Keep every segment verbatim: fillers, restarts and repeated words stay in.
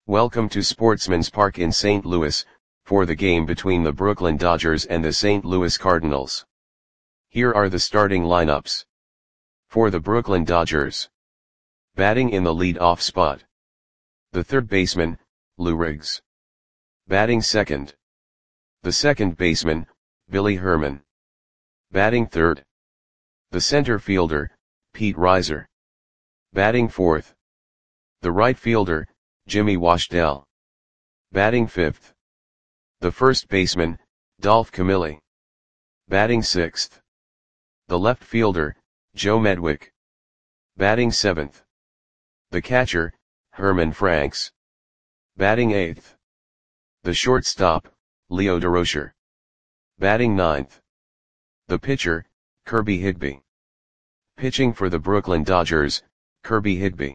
Welcome to Sportsman's Park in Saint Louis, for the game between the Brooklyn Dodgers and the Saint Louis Cardinals. Here are the starting lineups. For the Brooklyn Dodgers. Batting in the lead-off spot. The third baseman, Lou Riggs. Batting second. The second baseman, Billy Herman. Batting third. The center fielder, Pete Reiser. Batting fourth. The right fielder, Jimmy Washdell. Batting fifth. The first baseman, Dolph Camilli. Batting sixth. The left fielder, Joe Medwick. Batting seventh. The catcher, Herman Franks. Batting eighth. The shortstop, Leo Durocher. Batting ninth. The pitcher, Kirby Higbee. Pitching for the Brooklyn Dodgers, Kirby Higbee.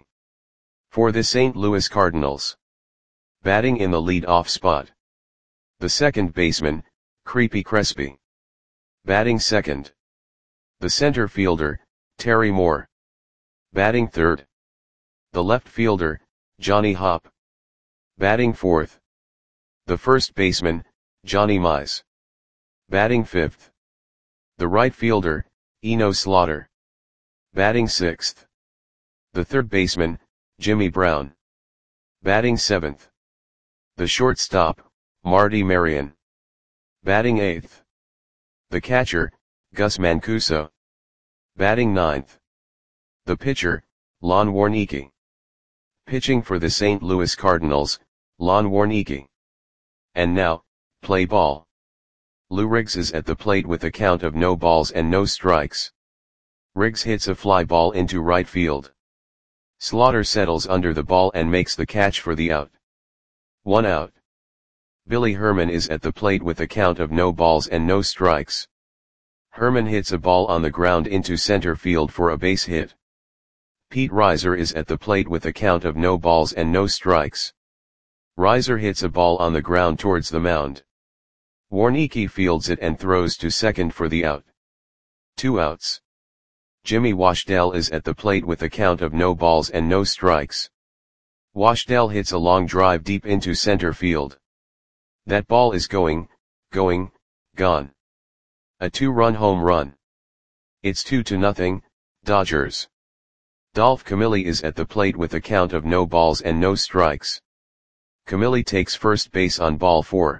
For the Saint Louis Cardinals. Batting in the lead-off spot. The second baseman, Creepy Crespi. Batting second. The center fielder, Terry Moore. Batting third. The left fielder, Johnny Hopp. Batting fourth. The first baseman, Johnny Mize. Batting fifth. The right fielder, Eno Slaughter. Batting sixth. The third baseman, Jimmy Brown. Batting seventh. The shortstop, Marty Marion. Batting eighth. The catcher, Gus Mancuso. Batting ninth. The pitcher, Lon Warneke. Pitching for the Saint Louis Cardinals, Lon Warneke. And now, play ball. Lou Riggs is at the plate with a count of no balls and no strikes. Riggs hits a fly ball into right field. Slaughter settles under the ball and makes the catch for the out. One out. Billy Herman is at the plate with a count of no balls and no strikes. Herman hits a ball on the ground into center field for a base hit. Pete Reiser is at the plate with a count of no balls and no strikes. Reiser hits a ball on the ground towards the mound. Warneke fields it and throws to second for the out. Two outs. Jimmy Washdell is at the plate with a count of no balls and no strikes. Washdell hits a long drive deep into center field. That ball is going, going, gone. A two-run home run. It's two to nothing, Dodgers. Dolph Camilli is at the plate with a count of no balls and no strikes. Camilli takes first base on ball four.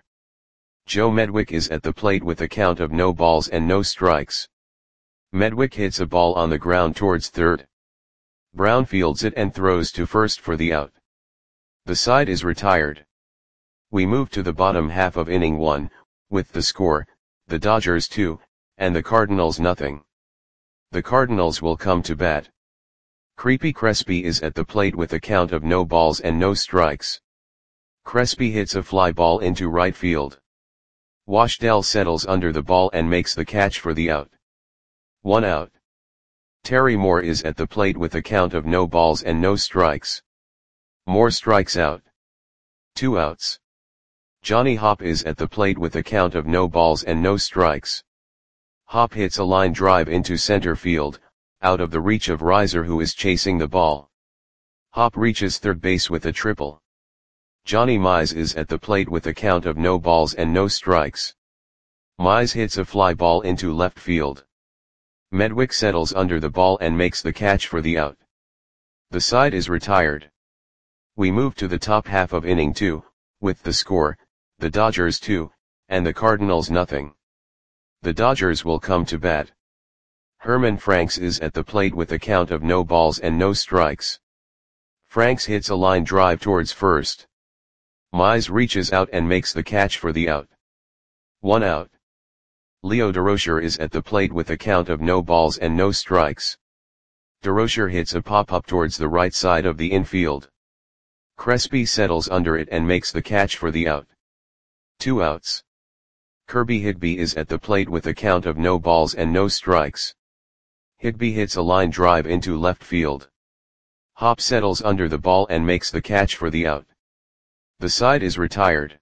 Joe Medwick is at the plate with a count of no balls and no strikes. Medwick hits a ball on the ground towards third. Brown fields it and throws to first for the out. The side is retired. We move to the bottom half of inning one, with the score, the Dodgers two, and the Cardinals nothing. The Cardinals will come to bat. Creepy Crespi is at the plate with a count of no balls and no strikes. Crespi hits a fly ball into right field. Washdell settles under the ball and makes the catch for the out. One out. Terry Moore is at the plate with a count of no balls and no strikes. Moore strikes out. Two outs. Johnny Hopp is at the plate with a count of no balls and no strikes. Hopp hits a line drive into center field, out of the reach of Reiser who is chasing the ball. Hopp reaches third base with a triple. Johnny Mize is at the plate with a count of no balls and no strikes. Mize hits a fly ball into left field. Medwick settles under the ball and makes the catch for the out. The side is retired. We move to the top half of inning two, with the score, the Dodgers two, and the Cardinals nothing. The Dodgers will come to bat. Herman Franks is at the plate with a count of no balls and no strikes. Franks hits a line drive towards first. Mize reaches out and makes the catch for the out. One out. Leo Durocher is at the plate with a count of no balls and no strikes. Durocher hits a pop-up towards the right side of the infield. Crespi settles under it and makes the catch for the out. Two outs. Kirby Higbee is at the plate with a count of no balls and no strikes. Higbee hits a line drive into left field. Hopp settles under the ball and makes the catch for the out. The side is retired.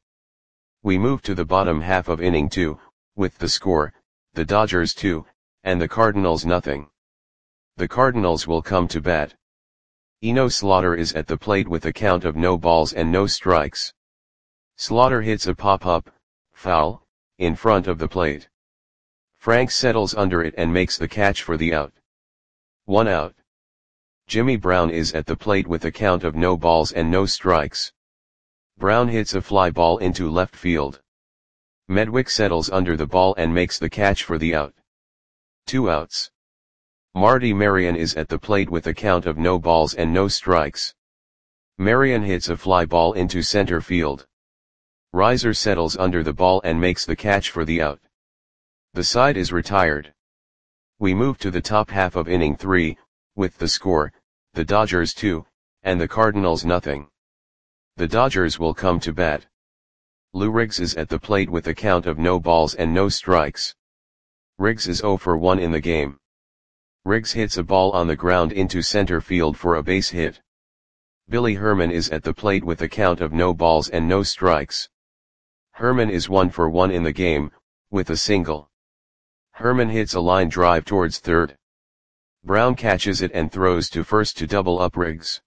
We move to the bottom half of inning two, with the score, the Dodgers two, and the Cardinals nothing. The Cardinals will come to bat. Eno Slaughter is at the plate with a count of no balls and no strikes. Slaughter hits a pop-up, foul, in front of the plate. Franks settles under it and makes the catch for the out. One out. Jimmy Brown is at the plate with a count of no balls and no strikes. Brown hits a fly ball into left field. Medwick settles under the ball and makes the catch for the out. Two outs. Marty Marion is at the plate with a count of no balls and no strikes. Marion hits a fly ball into center field. Reiser settles under the ball and makes the catch for the out. The side is retired. We move to the top half of inning three, with the score, the Dodgers two, and the Cardinals nothing. The Dodgers will come to bat. Lou Riggs is at the plate with a count of no balls and no strikes. Riggs is oh for one in the game. Riggs hits a ball on the ground into center field for a base hit. Billy Herman is at the plate with a count of no balls and no strikes. Herman is one for one in the game, with a single. Herman hits a line drive towards third. Brown catches it and throws to first to double up Riggs.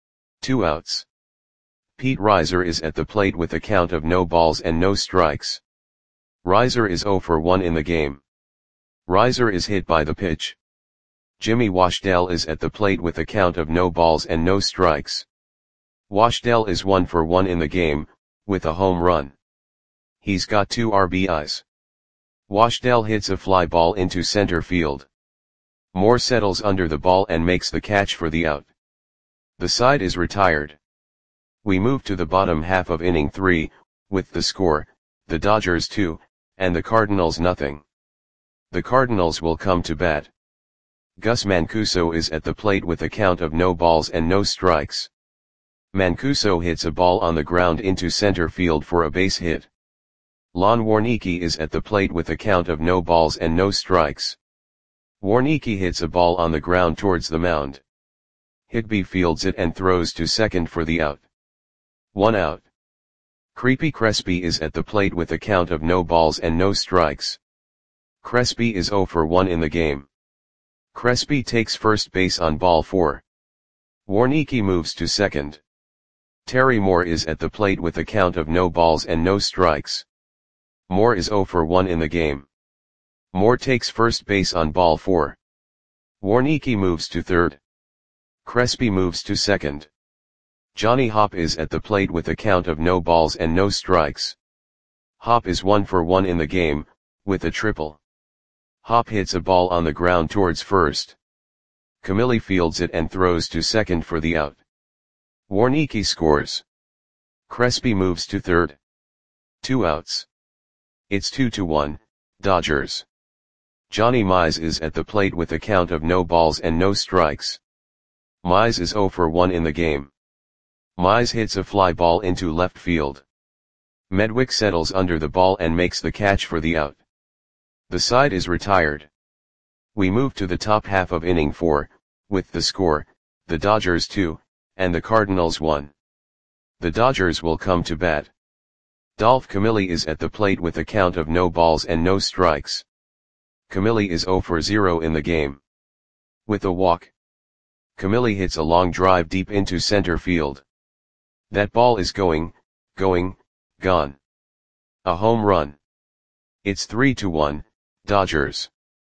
Two outs. Pete Reiser is at the plate with a count of no balls and no strikes. Reiser is oh for one in the game. Reiser is hit by the pitch. Jimmy Washdell is at the plate with a count of no balls and no strikes. Washdell is one for one in the game, with a home run. He's got two R B Is. Washdell hits a fly ball into center field. Moore settles under the ball and makes the catch for the out. The side is retired. We move to the bottom half of inning three, with the score, the Dodgers two, and the Cardinals nothing. The Cardinals will come to bat. Gus Mancuso is at the plate with a count of no balls and no strikes. Mancuso hits a ball on the ground into center field for a base hit. Lon Warneke is at the plate with a count of no balls and no strikes. Warneke hits a ball on the ground towards the mound. Higby fields it and throws to second for the out. One out. Creepy Crespi is at the plate with a count of no balls and no strikes. Crespi is oh for one in the game. Crespi takes first base on ball four. Warneke moves to second. Terry Moore is at the plate with a count of no balls and no strikes. Moore is oh for one in the game. Moore takes first base on ball four. Warneke moves to third. Crespi moves to second. Johnny Hopp is at the plate with a count of no balls and no strikes. Hopp is one for one in the game, with a triple. Hopp hits a ball on the ground towards first. Camilli fields it and throws to second for the out. Warneke scores. Crespi moves to third. Two outs. It's two to one, Dodgers. Johnny Mize is at the plate with a count of no balls and no strikes. Mize is oh for one in the game. Mize hits a fly ball into left field. Medwick settles under the ball and makes the catch for the out. The side is retired. We move to the top half of inning four, with the score, the Dodgers two, and the Cardinals one. The Dodgers will come to bat. Dolph Camilli is at the plate with a count of no balls and no strikes. Camilli is oh for zero in the game. With a walk. Camilli hits a long drive deep into center field. That ball is going, going, gone. A home run. It's three to one, Dodgers.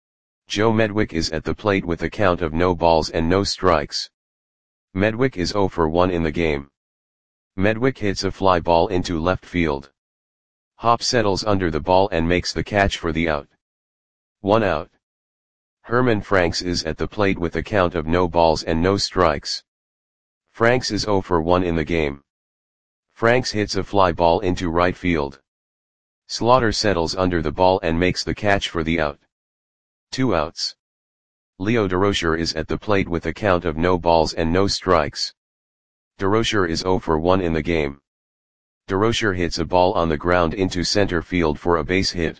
Joe Medwick is at the plate with a count of no balls and no strikes. Medwick is oh for one in the game. Medwick hits a fly ball into left field. Hopp settles under the ball and makes the catch for the out. One out. Herman Franks is at the plate with a count of no balls and no strikes. Franks is oh for one in the game. Franks hits a fly ball into right field. Slaughter settles under the ball and makes the catch for the out. Two outs. Leo Durocher is at the plate with a count of no balls and no strikes. Durocher is oh for one in the game. Durocher hits a ball on the ground into center field for a base hit.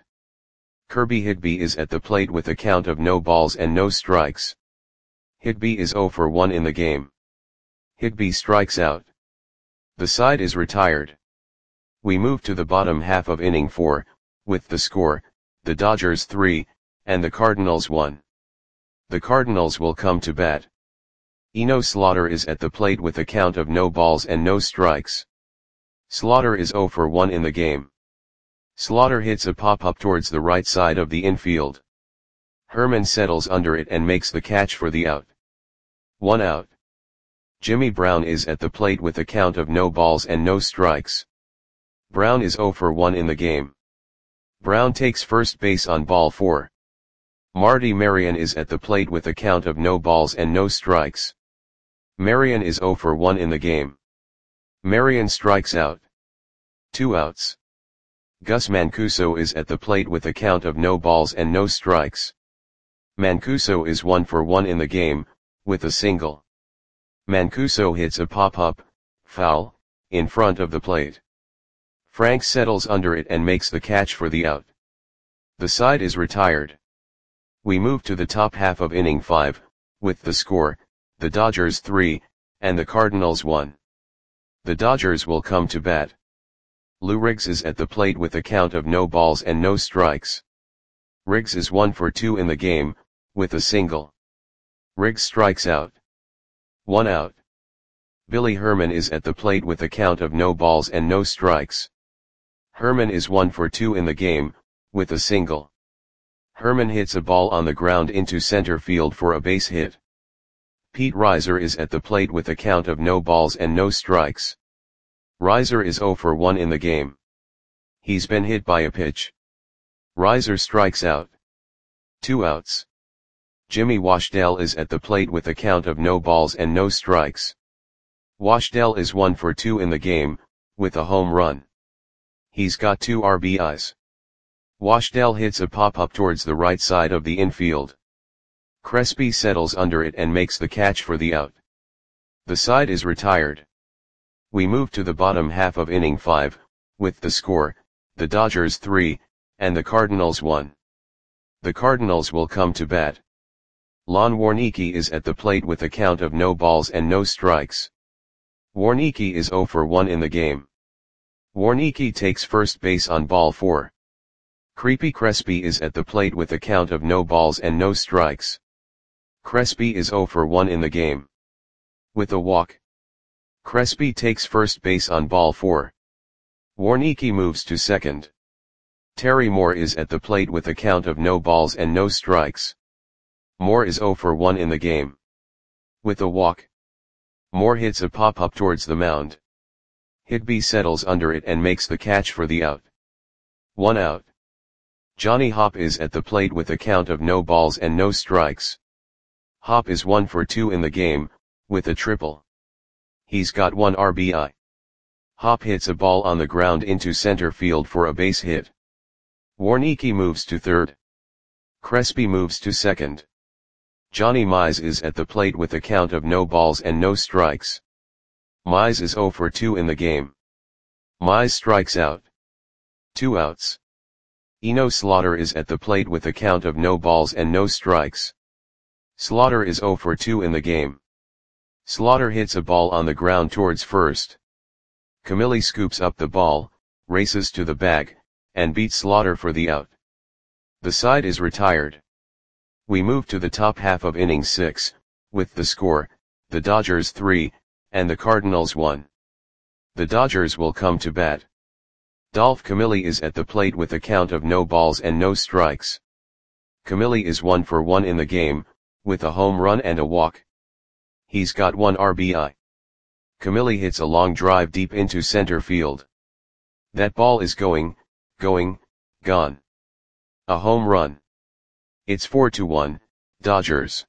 Kirby Higby is at the plate with a count of no balls and no strikes. Higby is oh for one in the game. Higby strikes out. The side is retired. We move to the bottom half of inning four, with the score, the Dodgers three, and the Cardinals one. The Cardinals will come to bat. Eno Slaughter is at the plate with a count of no balls and no strikes. Slaughter is zero for one in the game. Slaughter hits a pop-up towards the right side of the infield. Herman settles under it and makes the catch for the out. One out. Jimmy Brown is at the plate with a count of no balls and no strikes. Brown is zero for one in the game. Brown takes first base on ball four. Marty Marion is at the plate with a count of no balls and no strikes. Marion is zero for one in the game. Marion strikes out. Two outs. Gus Mancuso is at the plate with a count of no balls and no strikes. Mancuso is one for one in the game, with a single. Mancuso hits a pop-up, foul, in front of the plate. Frank settles under it and makes the catch for the out. The side is retired. We move to the top half of inning five, with the score, the Dodgers three, and the Cardinals one. The Dodgers will come to bat. Lou Riggs is at the plate with a count of no balls and no strikes. Riggs is one for two in the game, with a single. Riggs strikes out. One out. Billy Herman is at the plate with a count of no balls and no strikes. Herman is one for two in the game, with a single. Herman hits a ball on the ground into center field for a base hit. Pete Reiser is at the plate with a count of no balls and no strikes. Reiser is zero for one in the game. He's been hit by a pitch. Reiser strikes out. Two outs. Jimmy Washdale is at the plate with a count of no balls and no strikes. Washdale is one for two in the game, with a home run. He's got two R B Is. Washdale hits a pop-up towards the right side of the infield. Crespi settles under it and makes the catch for the out. The side is retired. We move to the bottom half of inning five, with the score, the Dodgers three, and the Cardinals one. The Cardinals will come to bat. Lon Warneke is at the plate with a count of no balls and no strikes. Warneke is zero for one in the game. Warneke takes first base on ball four. Creepy Crespi is at the plate with a count of no balls and no strikes. Crespi is zero for one in the game. With a walk. Crespi takes first base on ball four. Warneke moves to second. Terry Moore is at the plate with a count of no balls and no strikes. Moore is zero for one in the game. With a walk. Moore hits a pop-up towards the mound. Higbee settles under it and makes the catch for the out. One out. Johnny Hopp is at the plate with a count of no balls and no strikes. Hopp is one for two in the game, with a triple. He's got one R B I. Hopp hits a ball on the ground into center field for a base hit. Warneke moves to third. Crespi moves to second. Johnny Mize is at the plate with a count of no balls and no strikes. Mize is zero for two in the game. Mize strikes out. Two outs. Eno Slaughter is at the plate with a count of no balls and no strikes. Slaughter is zero for two in the game. Slaughter hits a ball on the ground towards first. Camilli scoops up the ball, races to the bag, and beats Slaughter for the out. The side is retired. We move to the top half of inning six, with the score, the Dodgers three, and the Cardinals one. The Dodgers will come to bat. Dolph Camilli is at the plate with a count of no balls and no strikes. Camilli is one for one in the game, with a home run and a walk. He's got one R B I. Camilli hits a long drive deep into center field. That ball is going, going, gone. A home run. It's four to one, Dodgers.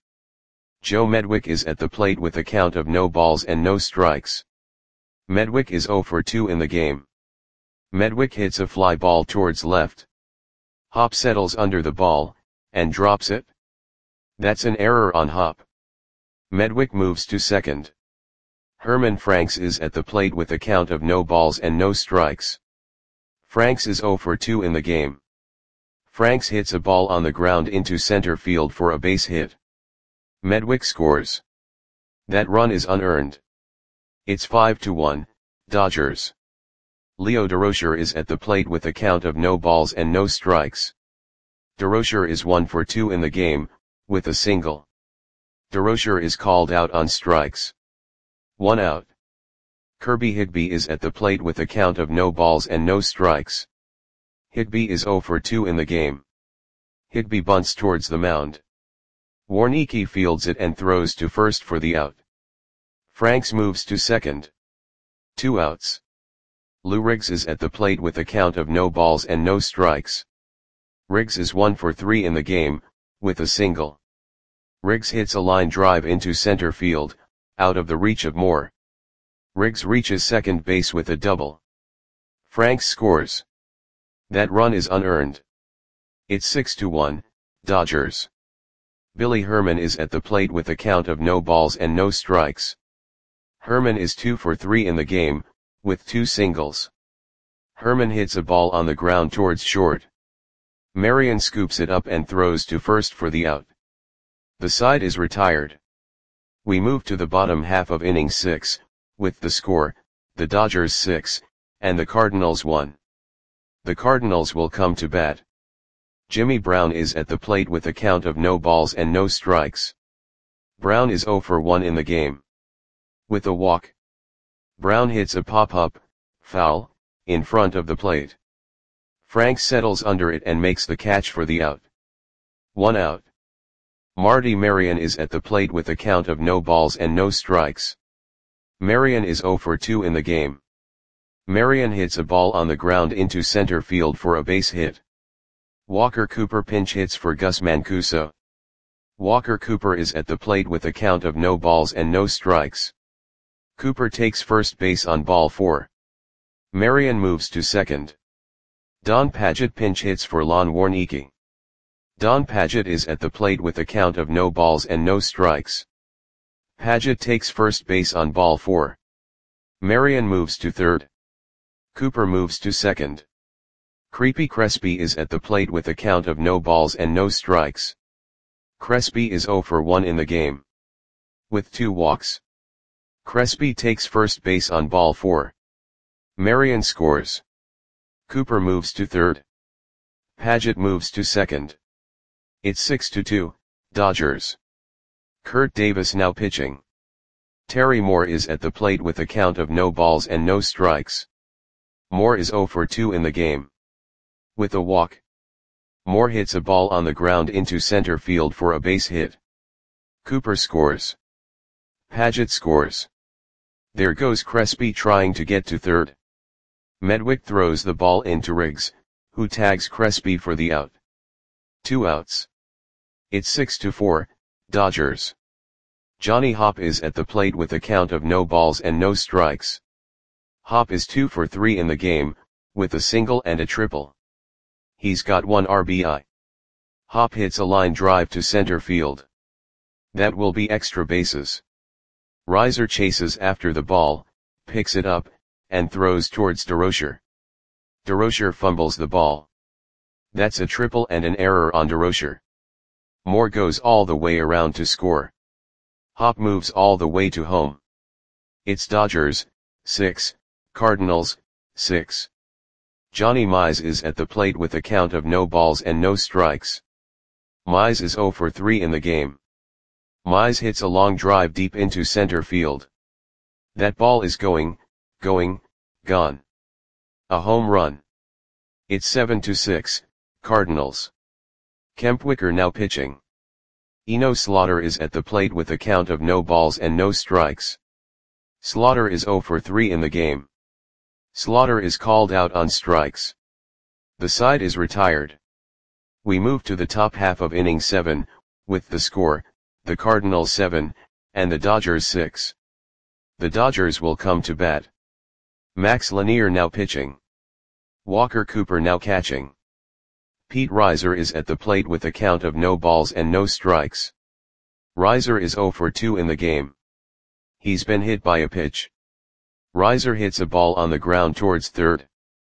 Joe Medwick is at the plate with a count of no balls and no strikes. Medwick is zero for two in the game. Medwick hits a fly ball towards left. Hopp settles under the ball, and drops it. That's an error on Hopp. Medwick moves to second. Herman Franks is at the plate with a count of no balls and no strikes. Franks is zero for two in the game. Franks hits a ball on the ground into center field for a base hit. Medwick scores. That run is unearned. It's five to one, Dodgers. Leo Durocher is at the plate with a count of no balls and no strikes. Durocher is one for two in the game, with a single. DeRocher is called out on strikes. One out. Kirby Higbee is at the plate with a count of no balls and no strikes. Higbee is oh for two in the game. Higbee bunts towards the mound. Warneke fields it and throws to first for the out. Franks moves to second. Two outs. Lou Riggs is at the plate with a count of no balls and no strikes. Riggs is one for three in the game, with a single. Riggs hits a line drive into center field, out of the reach of Moore. Riggs reaches second base with a double. Franks scores. That run is unearned. It's six to one, Dodgers. Billy Herman is at the plate with a count of no balls and no strikes. Herman is two for three in the game, with two singles. Herman hits a ball on the ground towards short. Marion scoops it up and throws to first for the out. The side is retired. We move to the bottom half of inning six, with the score, the Dodgers six, and the Cardinals one. The Cardinals will come to bat. Jimmy Brown is at the plate with a count of no balls and no strikes. Brown is oh for one in the game. With a walk. Brown hits a pop-up, foul, in front of the plate. Frank settles under it and makes the catch for the out. One out. Marty Marion is at the plate with a count of no balls and no strikes. Marion is oh for two in the game. Marion hits a ball on the ground into center field for a base hit. Walker Cooper pinch hits for Gus Mancuso. Walker Cooper is at the plate with a count of no balls and no strikes. Cooper takes first base on ball four. Marion moves to second. Don Padgett pinch hits for Lon Warneke. Don Padgett is at the plate with a count of no balls and no strikes. Padgett takes first base on ball four. Marion moves to third. Cooper moves to second. Creepy Crespi is at the plate with a count of no balls and no strikes. Crespi is oh for one in the game. With two walks. Crespi takes first base on ball four. Marion scores. Cooper moves to third. Padgett moves to second. It's six to two, Dodgers. Kurt Davis now pitching. Terry Moore is at the plate with a count of no balls and no strikes. Moore is oh for two in the game. With a walk. Moore hits a ball on the ground into center field for a base hit. Cooper scores. Padgett scores. There goes Crespi trying to get to third. Medwick throws the ball into Riggs, who tags Crespi for the out. Two outs. It's six to four, Dodgers. Johnny Hopp is at the plate with a count of no balls and no strikes. Hopp is two for three in the game, with a single and a triple. He's got one R B I. Hopp hits a line drive to center field. That will be extra bases. Reiser chases after the ball, picks it up, and throws towards DeRocher. DeRocher fumbles the ball. That's a triple and an error on DeRocher. Moore goes all the way around to score. Hopp moves all the way to home. It's Dodgers, six, Cardinals, six. Johnny Mize is at the plate with a count of no balls and no strikes. Mize is oh for three in the game. Mize hits a long drive deep into center field. That ball is going, going, gone. A home run. It's seven to six, Cardinals. Kempwicker now pitching. Eno Slaughter is at the plate with a count of no balls and no strikes. Slaughter is oh for three in the game. Slaughter is called out on strikes. The side is retired. We move to the top half of inning seven, with the score, the Cardinals seven, and the Dodgers six. The Dodgers will come to bat. Max Lanier now pitching. Walker Cooper now catching. Pete Reiser is at the plate with a count of no balls and no strikes. Reiser is oh for two in the game. He's been hit by a pitch. Reiser hits a ball on the ground towards third.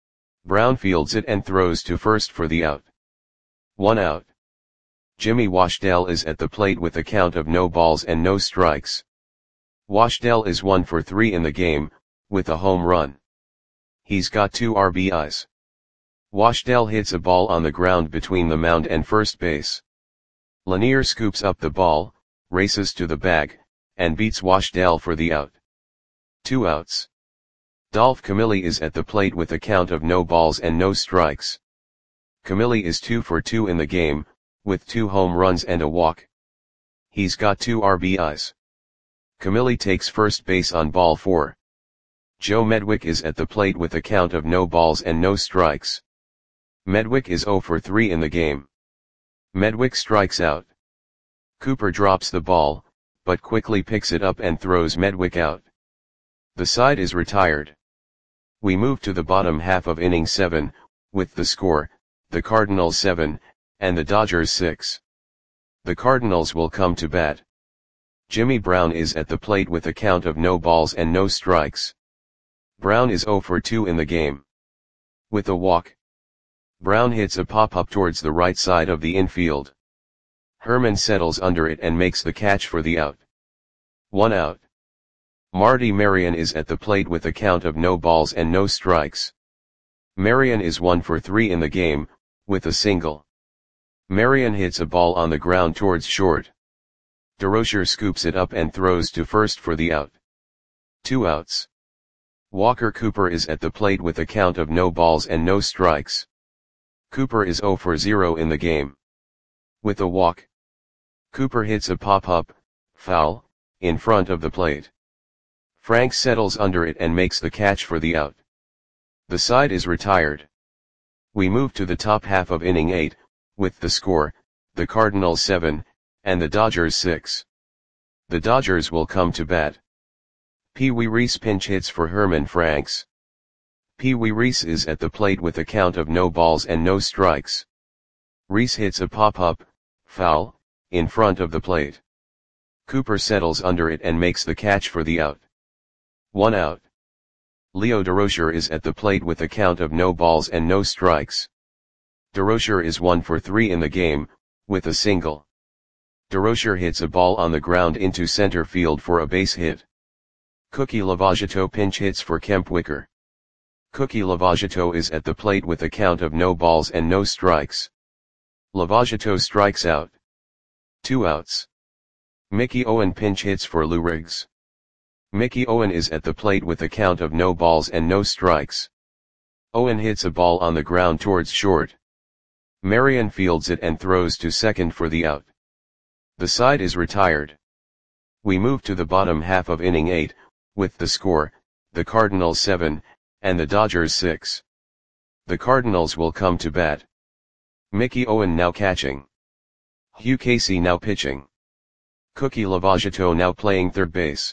Brown fields it and throws to first for the out. One out. Jimmy Washdale is at the plate with a count of no balls and no strikes. Washdale is one for three in the game, with a home run. He's got two R B Is. Washdale hits a ball on the ground between the mound and first base. Lanier scoops up the ball, races to the bag, and beats Washdale for the out. Two outs. Dolph Camilli is at the plate with a count of no balls and no strikes. Camilli is two for two in the game, with two home runs and a walk. He's got two R B Is. Camilli takes first base on ball four. Joe Medwick is at the plate with a count of no balls and no strikes. Medwick is zero for three in the game. Medwick strikes out. Cooper drops the ball, but quickly picks it up and throws Medwick out. The side is retired. We move to the bottom half of inning seven, with the score, the Cardinals seven, and the Dodgers six. The Cardinals will come to bat. Jimmy Brown is at the plate with a count of no balls and no strikes. Brown is zero for two in the game. With a walk. Brown hits a pop-up towards the right side of the infield. Herman settles under it and makes the catch for the out. One out. Marty Marion is at the plate with a count of no balls and no strikes. Marion is one for three in the game, with a single. Marion hits a ball on the ground towards short. DeRocher scoops it up and throws to first for the out. Two outs. Walker Cooper is at the plate with a count of no balls and no strikes. Cooper is zero for zero in the game. With a walk. Cooper hits a pop-up, foul, in front of the plate. Frank settles under it and makes the catch for the out. The side is retired. We move to the top half of inning eight, with the score, the Cardinals seven, and the Dodgers six. The Dodgers will come to bat. Pee Wee Reese pinch hits for Herman Franks. Pee Wee Reese is at the plate with a count of no balls and no strikes. Reese hits a pop-up, foul, in front of the plate. Cooper settles under it and makes the catch for the out. One out. Leo DeRocher is at the plate with a count of no balls and no strikes. DeRocher is one for three in the game, with a single. DeRocher hits a ball on the ground into center field for a base hit. Cookie Lavagetto pinch hits for Kemp Wicker. Cookie Lavagetto is at the plate with a count of no balls and no strikes. Lavagetto strikes out. Two outs. Mickey Owen pinch hits for Lou Riggs. Mickey Owen is at the plate with a count of no balls and no strikes. Owen hits a ball on the ground towards short. Marion fields it and throws to second for the out. The side is retired. We move to the bottom half of inning eight, with the score, the Cardinals seven, and the Dodgers six. The Cardinals will come to bat. Mickey Owen now catching. Hugh Casey now pitching. Cookie Lavagetto now playing third base.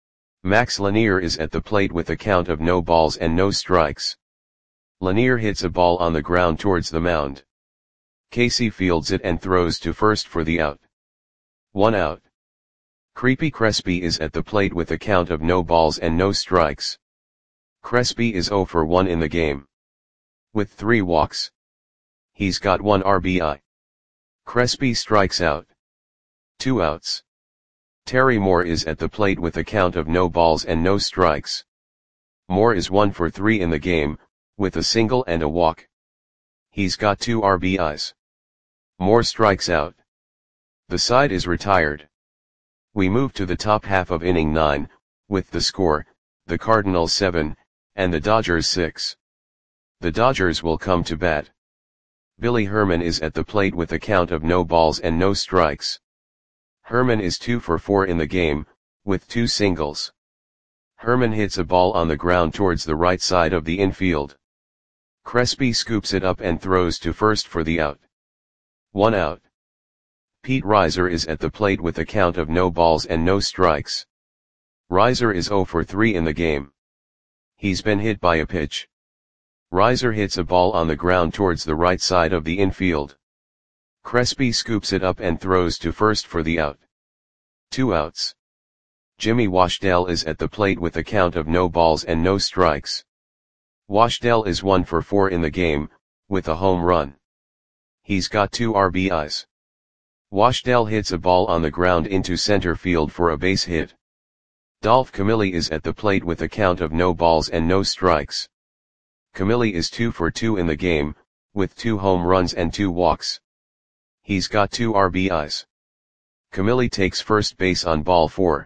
Max Lanier is at the plate with a count of no balls and no strikes. Lanier hits a ball on the ground towards the mound. Casey fields it and throws to first for the out. One out. Creepy Crespi is at the plate with a count of no balls and no strikes. Crespi is zero for one in the game. With three walks. He's got one R B I. Crespi strikes out. Two outs. Terry Moore is at the plate with a count of no balls and no strikes. Moore is one for three in the game, with a single and a walk. He's got two R B Is. Moore strikes out. The side is retired. We move to the top half of inning nine, with the score, the Cardinals seven, and the Dodgers six. The Dodgers will come to bat. Billy Herman is at the plate with a count of no balls and no strikes. Herman is two for four in the game, with two singles. Herman hits a ball on the ground towards the right side of the infield. Crespi scoops it up and throws to first for the out. One out. Pete Reiser is at the plate with a count of no balls and no strikes. Reiser is zero for three in the game. He's been hit by a pitch. Reiser hits a ball on the ground towards the right side of the infield. Crespi scoops it up and throws to first for the out. Two outs. Jimmy Washdale is at the plate with a count of no balls and no strikes. Washdale is one for four in the game, with a home run. He's got two R B Is. Washdale hits a ball on the ground into center field for a base hit. Dolph Camilli is at the plate with a count of no balls and no strikes. Camilli is two for two in the game, with two home runs and two walks. He's got two R B Is. Camille takes first base on ball four.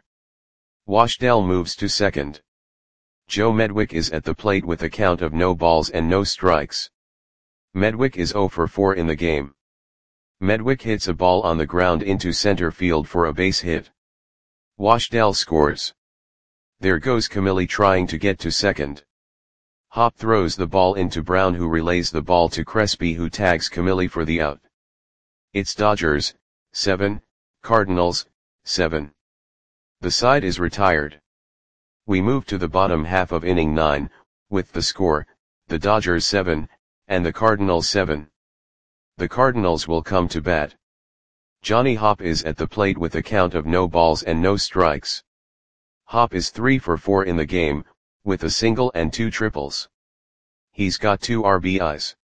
Washdale moves to second. Joe Medwick is at the plate with a count of no balls and no strikes. Medwick is zero for four in the game. Medwick hits a ball on the ground into center field for a base hit. Washdale scores. There goes Camille trying to get to second. Hop throws the ball into Brown, who relays the ball to Crespi, who tags Camille for the out. It's Dodgers, seven, Cardinals, seven. The side is retired. We move to the bottom half of inning nine, with the score, the Dodgers seven, and the Cardinals seven. The Cardinals will come to bat. Johnny Hop is at the plate with a count of no balls and no strikes. Hop is three for four in the game, with a single and two triples. He's got two R B Is.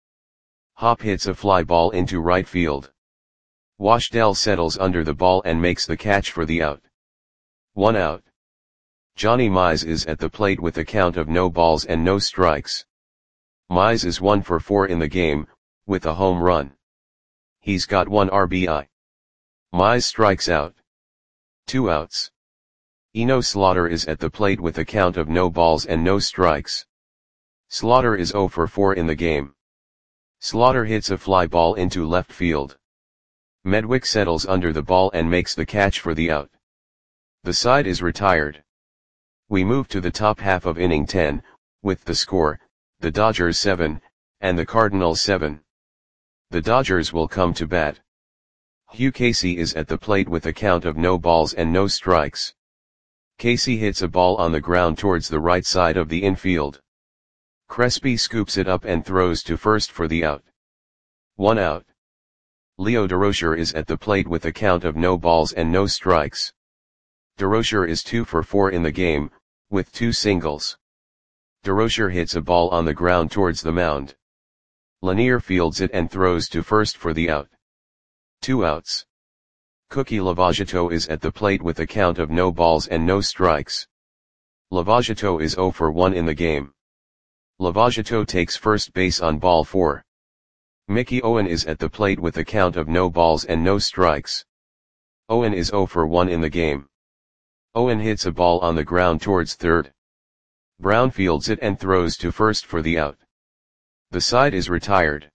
Hop hits a fly ball into right field. Washdale settles under the ball and makes the catch for the out. One out. Johnny Mize is at the plate with a count of no balls and no strikes. Mize is one for four in the game, with a home run. He's got one R B I. Mize strikes out. Two outs. Eno Slaughter is at the plate with a count of no balls and no strikes. Slaughter is zero for four in the game. Slaughter hits a fly ball into left field. Medwick settles under the ball and makes the catch for the out. The side is retired. We move to the top half of inning ten, with the score, the Dodgers seven, and the Cardinals seven. The Dodgers will come to bat. Hugh Casey is at the plate with a count of no balls and no strikes. Casey hits a ball on the ground towards the right side of the infield. Crespi scoops it up and throws to first for the out. One out. Leo Durocher is at the plate with a count of no balls and no strikes. Durocher is two for four in the game, with two singles. Durocher hits a ball on the ground towards the mound. Lanier fields it and throws to first for the out. Two outs. Cookie Lavageto is at the plate with a count of no balls and no strikes. Lavageto is zero for one in the game. Lavageto takes first base on ball four. Mickey Owen is at the plate with a count of no balls and no strikes. Owen is zero for one in the game. Owen hits a ball on the ground towards third. Brown fields it and throws to first for the out. The side is retired.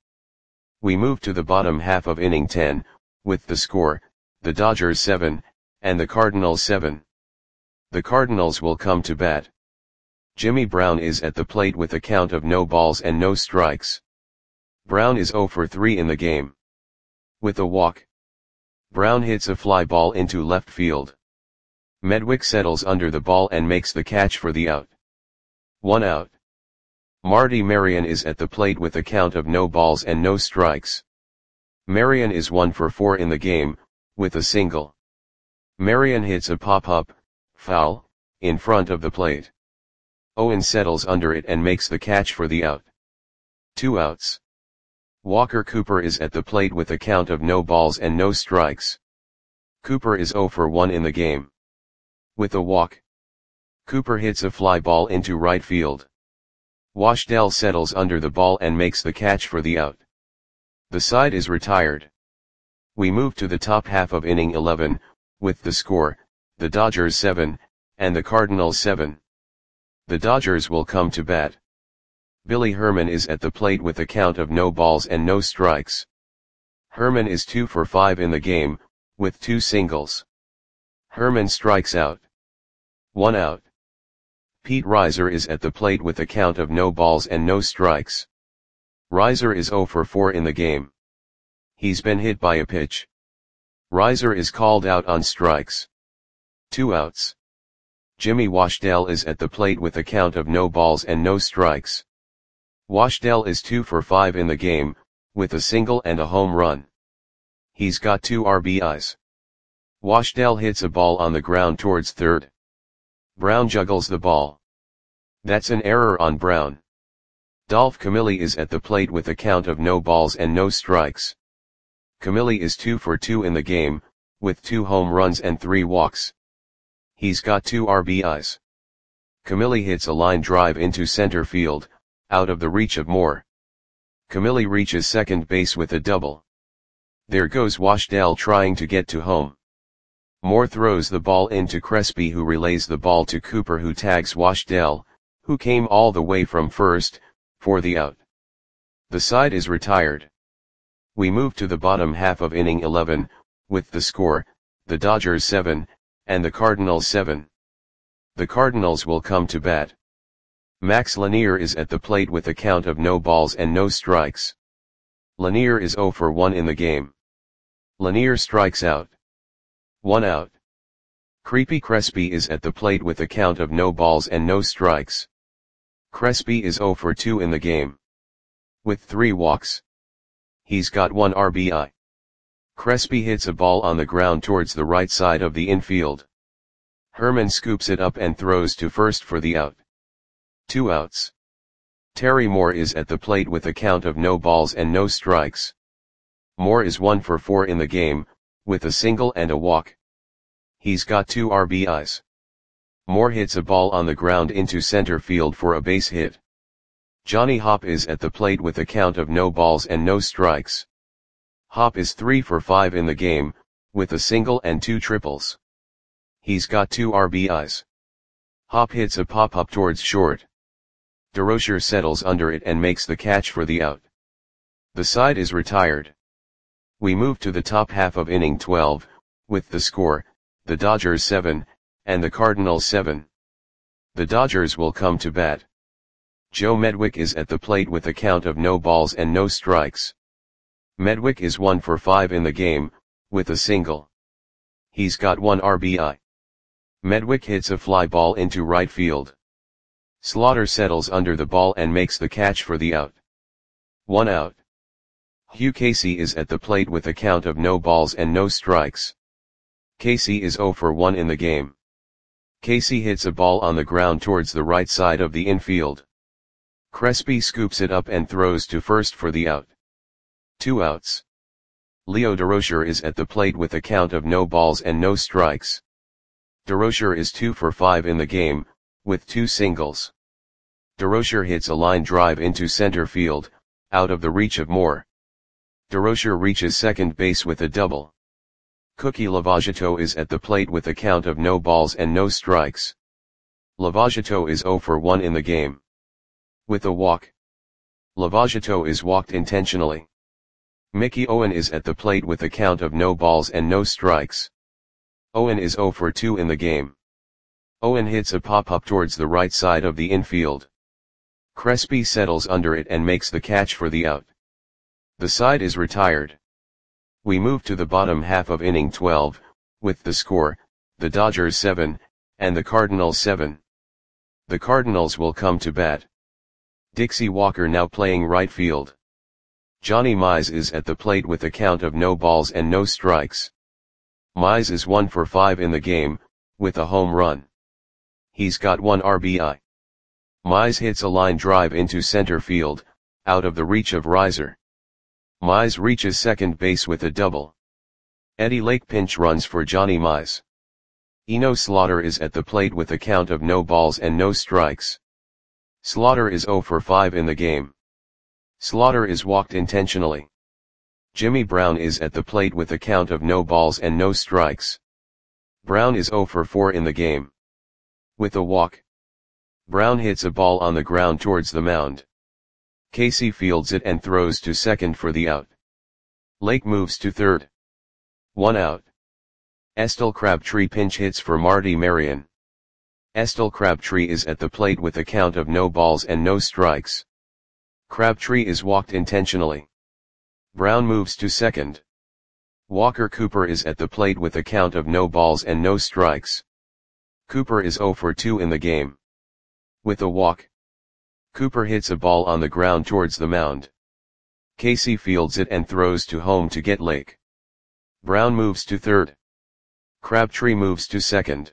We move to the bottom half of inning ten, with the score, the Dodgers seven, and the Cardinals seven. The Cardinals will come to bat. Jimmy Brown is at the plate with a count of no balls and no strikes. Brown is zero for three in the game. With a walk. Brown hits a fly ball into left field. Medwick settles under the ball and makes the catch for the out. One out. Marty Marion is at the plate with a count of no balls and no strikes. Marion is one for four in the game, with a single. Marion hits a pop-up, foul, in front of the plate. Owen settles under it and makes the catch for the out. Two outs. Walker Cooper is at the plate with a count of no balls and no strikes. Cooper is zero for one in the game. With a walk. Cooper hits a fly ball into right field. Washdale settles under the ball and makes the catch for the out. The side is retired. We move to the top half of inning eleven, with the score, the Dodgers seven, and the Cardinals seven. The Dodgers will come to bat. Billy Herman is at the plate with a count of no balls and no strikes. Herman is two for five in the game, with two singles. Herman strikes out. One out. Pete Reiser is at the plate with a count of no balls and no strikes. Reiser is zero for four in the game. He's been hit by a pitch. Reiser is called out on strikes. Two outs. Jimmy Washdale is at the plate with a count of no balls and no strikes. Washdale is two for five in the game, with a single and a home run. He's got two R B Is. Washdale hits a ball on the ground towards third. Brown juggles the ball. That's an error on Brown. Dolph Camille is at the plate with a count of no balls and no strikes. Camille is two for two in the game, with two home runs and three walks. He's got two R B Is. Camille hits a line drive into center field, out of the reach of Moore. Camille reaches second base with a double. There goes Washdale trying to get to home. Moore throws the ball into Crespi, who relays the ball to Cooper, who tags Washdell, who came all the way from first, for the out. The side is retired. We move to the bottom half of inning eleven, with the score, the Dodgers seven, and the Cardinals seven. The Cardinals will come to bat. Max Lanier is at the plate with a count of no balls and no strikes. Lanier is oh for one in the game. Lanier strikes out. One out. Creepy Crespi is at the plate with a count of no balls and no strikes. Crespi is oh for two in the game. With three walks. He's got one R B I. Crespi hits a ball on the ground towards the right side of the infield. Herman scoops it up and throws to first for the out. Two outs. Terry Moore is at the plate with a count of no balls and no strikes. Moore is one for four in the game, with a single and a walk. He's got two R B Is. Moore hits a ball on the ground into center field for a base hit. Johnny Hopp is at the plate with a count of no balls and no strikes. Hopp is three for five in the game, with a single and two triples. He's got two R B Is. Hopp hits a pop-up towards short. DeRocher settles under it and makes the catch for the out. The side is retired. We move to the top half of inning twelve, with the score, the Dodgers seven, and the Cardinals seven. The Dodgers will come to bat. Joe Medwick is at the plate with a count of no balls and no strikes. Medwick is one for five in the game, with a single. He's got one R B I. Medwick hits a fly ball into right field. Slaughter settles under the ball and makes the catch for the out. One out. Hugh Casey is at the plate with a count of no balls and no strikes. Casey is oh for one in the game. Casey hits a ball on the ground towards the right side of the infield. Crespi scoops it up and throws to first for the out. Two outs. Leo DeRocher is at the plate with a count of no balls and no strikes. DeRocher is two for five in the game, with two singles. DeRocher hits a line drive into center field, out of the reach of Moore. DeRocher reaches second base with a double. Cookie Lavagetto is at the plate with a count of no balls and no strikes. Lavagetto is oh for one in the game. With a walk. Lavagetto is walked intentionally. Mickey Owen is at the plate with a count of no balls and no strikes. Owen is oh for two in the game. Owen hits a pop-up towards the right side of the infield. Crespi settles under it and makes the catch for the out. The side is retired. We move to the bottom half of inning twelve, with the score, the Dodgers seven, and the Cardinals seven. The Cardinals will come to bat. Dixie Walker now playing right field. Johnny Mize is at the plate with a count of no balls and no strikes. Mize is one for five in the game, with a home run. He's got one R B I. Mize hits a line drive into center field, out of the reach of Reiser. Mize reaches second base with a double. Eddie Lake pinch runs for Johnny Mize. Eno Slaughter is at the plate with a count of no balls and no strikes. Slaughter is oh for five in the game. Slaughter is walked intentionally. Jimmy Brown is at the plate with a count of no balls and no strikes. Brown is oh for four in the game. With a walk. Brown hits a ball on the ground towards the mound. Casey fields it and throws to second for the out. Lake moves to third. One out. Estelle Crabtree pinch hits for Marty Marion. Estelle Crabtree is at the plate with a count of no balls and no strikes. Crabtree is walked intentionally. Brown moves to second. Walker Cooper is at the plate with a count of no balls and no strikes. Cooper is oh for two in the game. With a walk. Cooper hits a ball on the ground towards the mound. Casey fields it and throws to home to get Lake. Brown moves to third. Crabtree moves to second.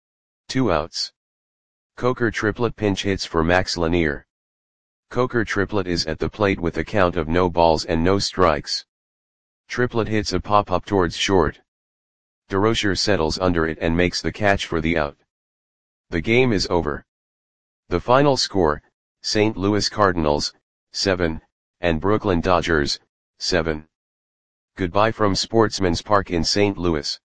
Two outs. Coker Triplett pinch hits for Max Lanier. Coker Triplett is at the plate with a count of no balls and no strikes. Triplett hits a pop-up towards short. DeRocher settles under it and makes the catch for the out. The game is over. The final score, Saint Louis Cardinals, seven, and Brooklyn Dodgers, seven. Goodbye from Sportsman's Park in Saint Louis.